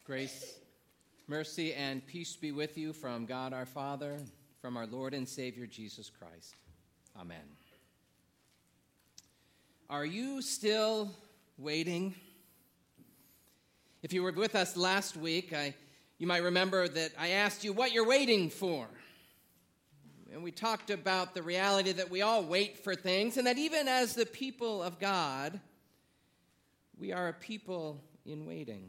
Grace, mercy, and peace be with you from God our Father, from our Lord and Savior Jesus Christ. Amen. Are you still waiting? If you were with us last week, you might remember that I asked you what you're waiting for. And we talked about the reality that we all wait for things, and that even as the people of God, we are a people in waiting.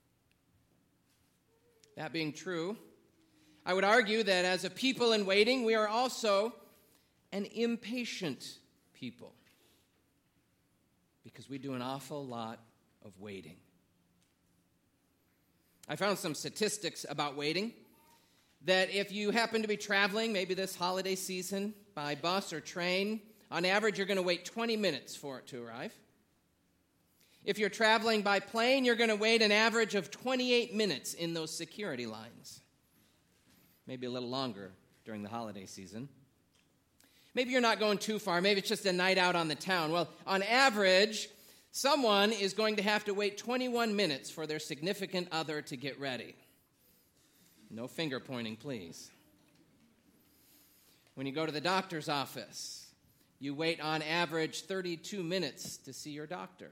That being true, I would argue that as a people in waiting, we are also an impatient people, because we do an awful lot of waiting. I found some statistics about waiting, that if you happen to be traveling, maybe this holiday season, by bus or train, on average you're going to wait 20 minutes for it to arrive. If you're traveling by plane, you're going to wait an average of 28 minutes in those security lines. Maybe a little longer during the holiday season. Maybe you're not going too far. Maybe it's just a night out on the town. Well, on average, someone is going to have to wait 21 minutes for their significant other to get ready. No finger pointing, please. When you go to the doctor's office, you wait on average 32 minutes to see your doctor.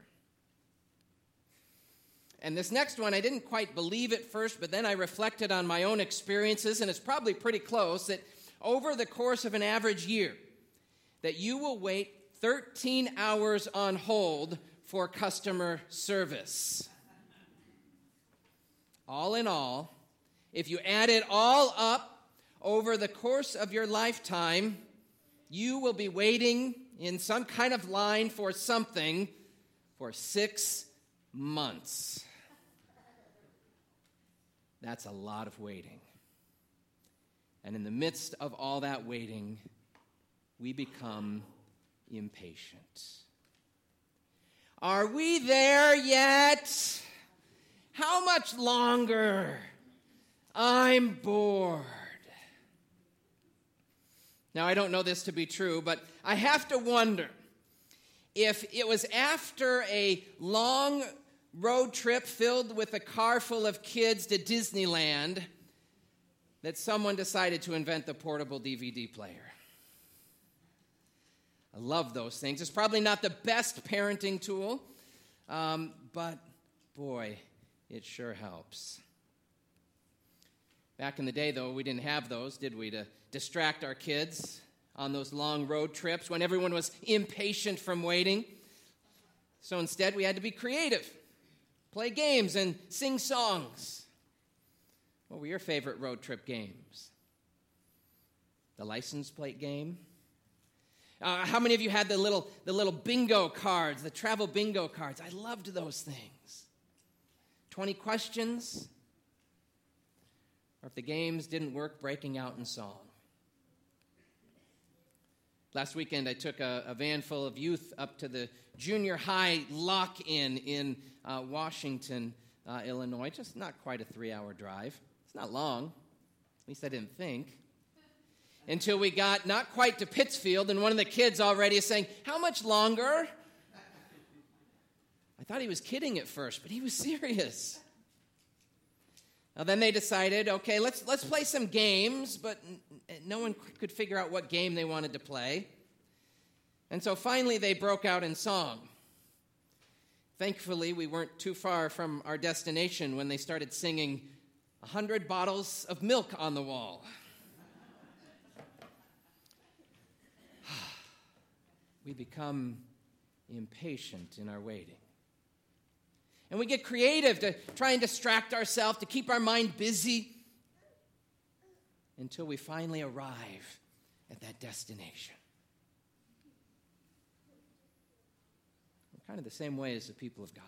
And this next one, I didn't quite believe at first, but then I reflected on my own experiences, and it's probably pretty close, that over the course of an average year, that you will wait 13 hours on hold for customer service. All in all, if you add it all up over the course of your lifetime, you will be waiting in some kind of line for something for 6 months. That's a lot of waiting. And in the midst of all that waiting, we become impatient. Are we there yet? How much longer? I'm bored. Now, I don't know this to be true, but I have to wonder if it was after a long road trip filled with a car full of kids to Disneyland that someone decided to invent the portable DVD player. I love those things. It's probably not the best parenting tool, but boy, it sure helps. Back in the day, though, we didn't have those, did we, to distract our kids on those long road trips when everyone was impatient from waiting. So instead, we had to be creative, play games, and sing songs. What were your favorite road trip games? The license plate game? How many of you had the little bingo cards, the travel bingo cards? I loved those things. 20 questions? Or if the games didn't work, breaking out in song. Last weekend, I took a van full of youth up to the junior high lock-in in Washington, Illinois. Just not quite a 3-hour drive. It's not long. At least I didn't think. Until we got not quite to Pittsfield, and one of the kids already is saying, "How much longer?" I thought he was kidding at first, but he was serious. Now, then they decided, okay, let's play some games, but no one could figure out what game they wanted to play. And so finally they broke out in song. Thankfully, we weren't too far from our destination when they started singing 100 bottles of milk on the wall. We become impatient in our waiting. And we get creative to try and distract ourselves, to keep our mind busy until we finally arrive at that destination. We're kind of the same way as the people of God.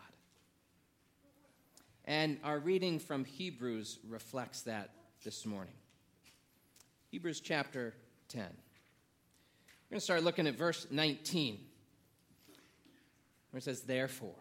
And our reading from Hebrews reflects that this morning. Hebrews chapter 10. We're going to start looking at verse 19, where it says, "Therefore."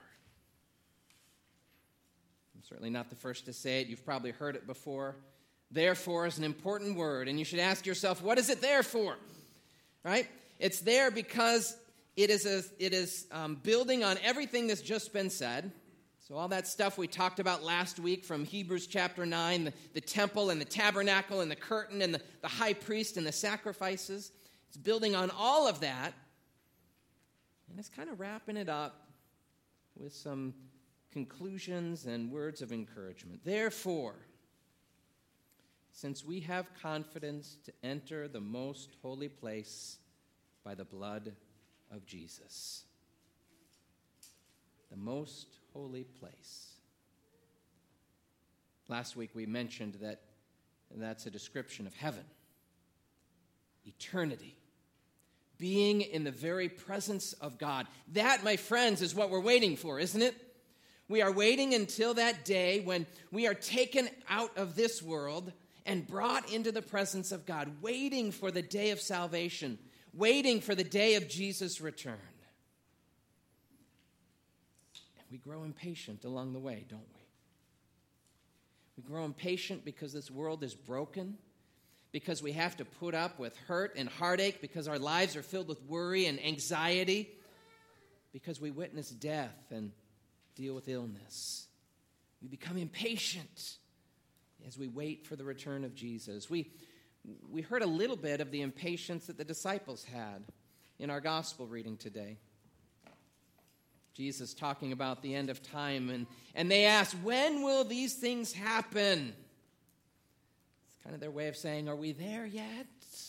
I'm certainly not the first to say it. You've probably heard it before. Therefore is an important word, and you should ask yourself, what is it there for? Right? It's there because it is building on everything that's just been said. So all that stuff we talked about last week from Hebrews chapter 9, the temple and the tabernacle and the curtain and the high priest and the sacrifices, it's building on all of that. And it's kind of wrapping it up with some conclusions and words of encouragement. Therefore, since we have confidence to enter the most holy place by the blood of Jesus. The most holy place. Last week we mentioned that that's a description of heaven, eternity, being in the very presence of God. That, my friends, is what we're waiting for, isn't it? We are waiting until that day when we are taken out of this world and brought into the presence of God, waiting for the day of salvation, waiting for the day of Jesus' return. And we grow impatient along the way, don't we? We grow impatient because this world is broken, because we have to put up with hurt and heartache, because our lives are filled with worry and anxiety, because we witness death and deal with illness. We become impatient as we wait for the return of Jesus. We heard a little bit of the impatience that the disciples had in our gospel reading today. Jesus talking about the end of time, and they asked, when will these things happen? It's kind of their way of saying, are we there yet?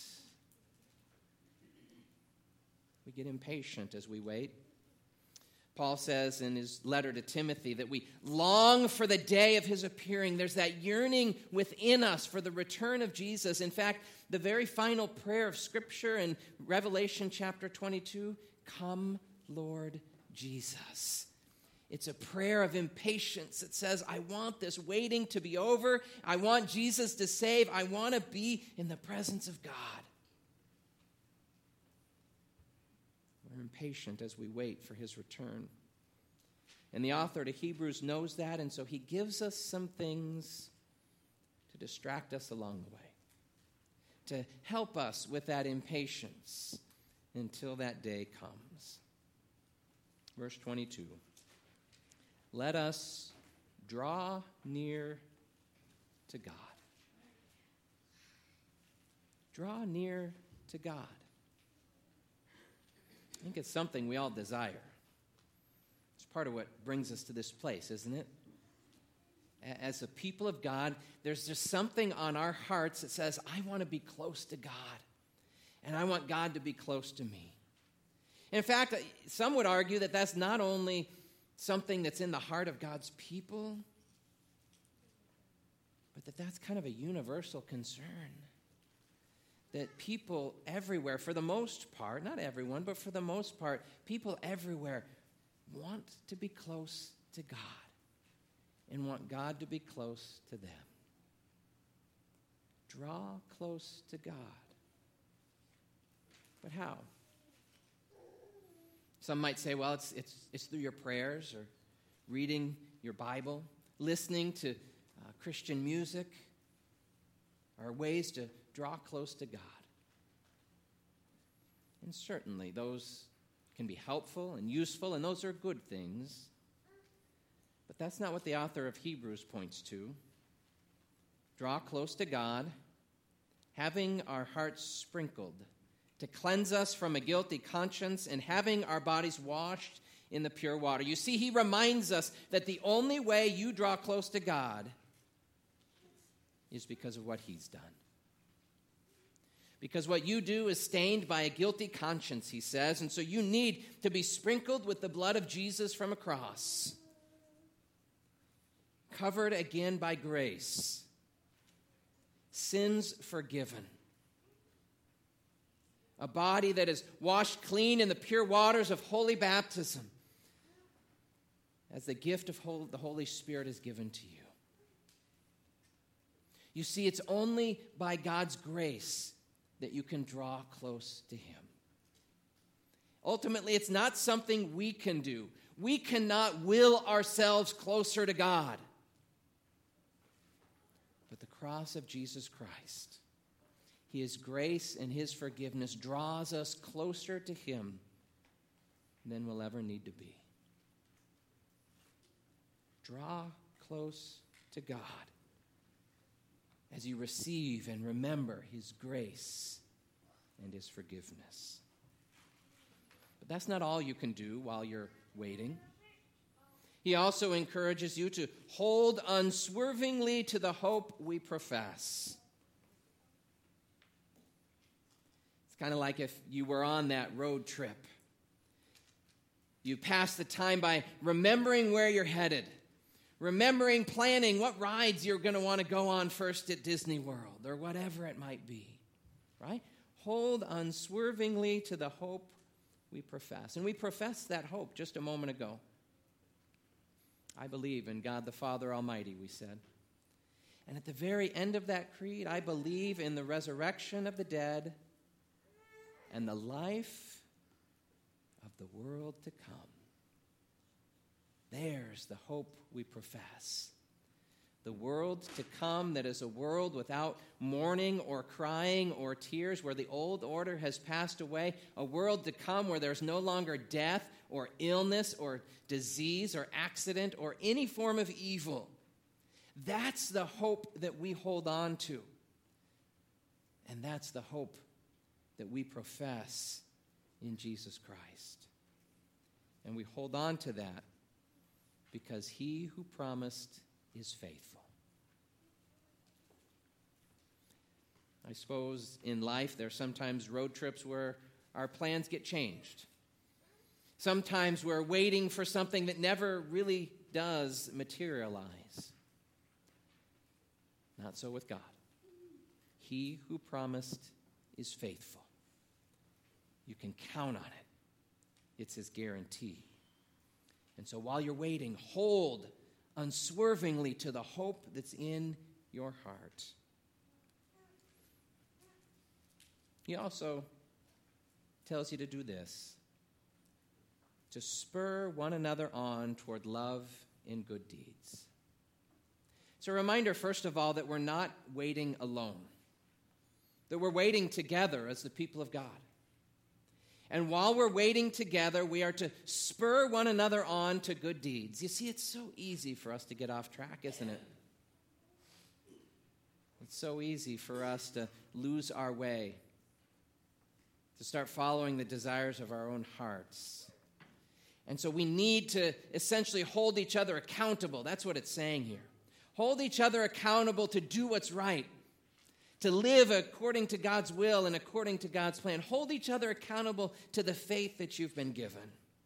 We get impatient as we wait. Paul says in his letter to Timothy that we long for the day of his appearing. There's that yearning within us for the return of Jesus. In fact, the very final prayer of Scripture in Revelation chapter 22, come, Lord Jesus. It's a prayer of impatience. It says, I want this waiting to be over. I want Jesus to save. I want to be in the presence of God. We're impatient as we wait for his return. And the author to Hebrews knows that, and so he gives us some things to distract us along the way, to help us with that impatience until that day comes. Verse 22. Let us draw near to God. Draw near to God. I think it's something we all desire. It's part of what brings us to this place, isn't it? As a people of God, there's just something on our hearts that says, I want to be close to God, and I want God to be close to me. And in fact, some would argue that that's not only something that's in the heart of God's people, but that's kind of a universal concern. That people everywhere, for the most part, not everyone, but for the most part, people everywhere want to be close to God and want God to be close to them. Draw close to God. But how? Some might say, well, it's through your prayers or reading your Bible, listening to Christian music, are ways to draw close to God. And certainly those can be helpful and useful, and those are good things. But that's not what the author of Hebrews points to. Draw close to God, having our hearts sprinkled to cleanse us from a guilty conscience, and having our bodies washed in the pure water. You see, he reminds us that the only way you draw close to God is because of what he's done. Because what you do is stained by a guilty conscience, he says, and so you need to be sprinkled with the blood of Jesus from a cross. Covered again by grace. Sins forgiven. A body that is washed clean in the pure waters of holy baptism as the gift of the Holy Spirit is given to you. You see, it's only by God's grace that you can draw close to him. Ultimately, it's not something we can do. We cannot will ourselves closer to God. But the cross of Jesus Christ, his grace and his forgiveness draws us closer to him than we'll ever need to be. Draw close to God as you receive and remember his grace and his forgiveness. But that's not all you can do while you're waiting. He also encourages you to hold unswervingly to the hope we profess. It's kind of like if you were on that road trip. You pass the time by remembering where you're headed, remembering, planning what rides you're going to want to go on first at Disney World or whatever it might be, right? Hold unswervingly to the hope we profess. And we professed that hope just a moment ago. I believe in God the Father Almighty, we said. And at the very end of that creed, I believe in the resurrection of the dead and the life of the world to come. There's the hope we profess. The world to come that is a world without mourning or crying or tears, where the old order has passed away. A world to come where there's no longer death or illness or disease or accident or any form of evil. That's the hope that we hold on to. And that's the hope that we profess in Jesus Christ. And we hold on to that because he who promised is faithful. I suppose in life there are sometimes road trips where our plans get changed. Sometimes we're waiting for something that never really does materialize. Not so with God. He who promised is faithful. You can count on it. It's his guarantee. And so while you're waiting, hold unswervingly to the hope that's in your heart. He also tells you to do this, to spur one another on toward love and good deeds. It's a reminder, first of all, that we're not waiting alone, that we're waiting together as the people of God. And while we're waiting together, we are to spur one another on to good deeds. You see, it's so easy for us to get off track, isn't it? It's so easy for us to lose our way, to start following the desires of our own hearts. And so we need to essentially hold each other accountable. That's what it's saying here. Hold each other accountable to do what's right, to live according to God's will and according to God's plan. Hold each other accountable to the faith that you've been given.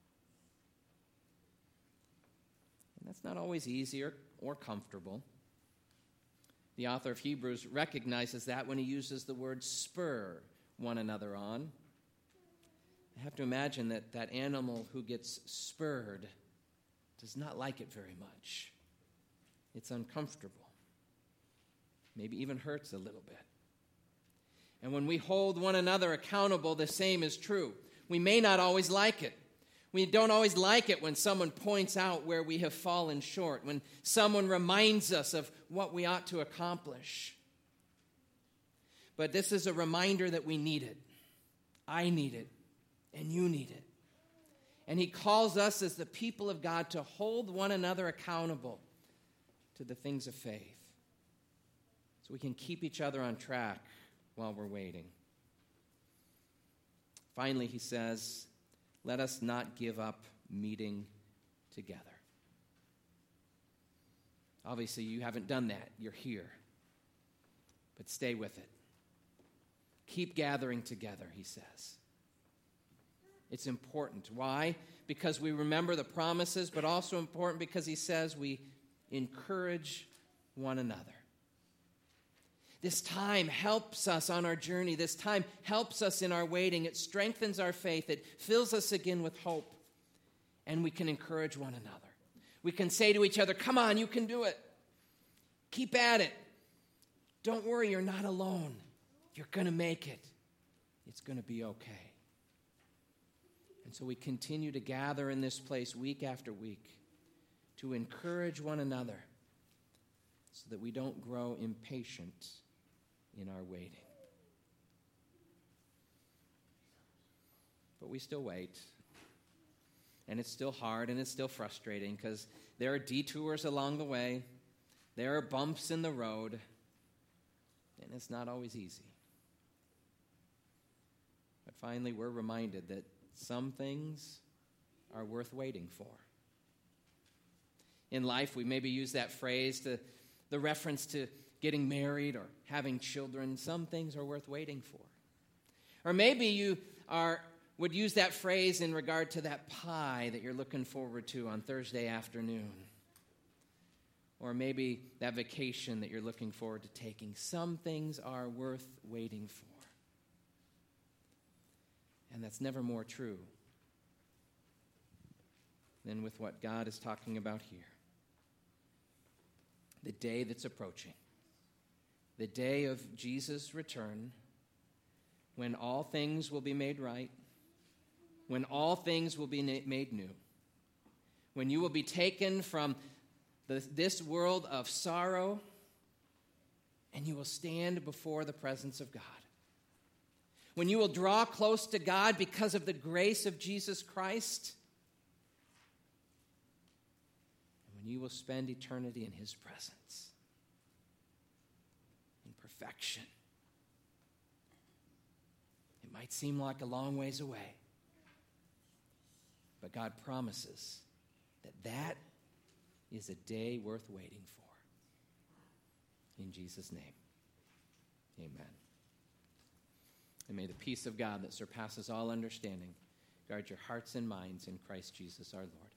And that's not always easy or comfortable. The author of Hebrews recognizes that when he uses the word spur one another on. I have to imagine that that animal who gets spurred does not like it very much. It's uncomfortable. Maybe even hurts a little bit. And when we hold one another accountable, the same is true. We may not always like it. We don't always like it when someone points out where we have fallen short, when someone reminds us of what we ought to accomplish. But this is a reminder that we need it. I need it, and you need it. And he calls us as the people of God to hold one another accountable to the things of faith, so we can keep each other on track while we're waiting. Finally, he says, let us not give up meeting together. Obviously, you haven't done that. You're here. But stay with it. Keep gathering together, he says. It's important. Why? Because we remember the promises, but also important because he says we encourage one another. This time helps us on our journey. This time helps us in our waiting. It strengthens our faith. It fills us again with hope. And we can encourage one another. We can say to each other, come on, you can do it. Keep at it. Don't worry, you're not alone. You're going to make it. It's going to be okay. And so we continue to gather in this place week after week to encourage one another so that we don't grow impatient in our waiting. But we still wait. And it's still hard and it's still frustrating because There are detours along the way. There are bumps in the road. And it's not always easy. But finally, we're reminded that some things are worth waiting for. In life, we maybe use that phrase, the reference to getting married or having children. Some things are worth waiting for. Or maybe you would use that phrase in regard to that pie that you're looking forward to on Thursday afternoon. Or maybe that vacation that you're looking forward to taking. Some things are worth waiting for. And that's never more true than with what God is talking about here. The day that's approaching. The day of Jesus' return, when all things will be made right, when all things will be made new, when you will be taken from this world of sorrow, and you will stand before the presence of God. When you will draw close to God because of the grace of Jesus Christ, and when you will spend eternity in His presence, in perfection. It might seem like a long ways away, but God promises that is a day worth waiting for. In Jesus' name, amen. And may the peace of God that surpasses all understanding guard your hearts and minds in Christ Jesus our Lord.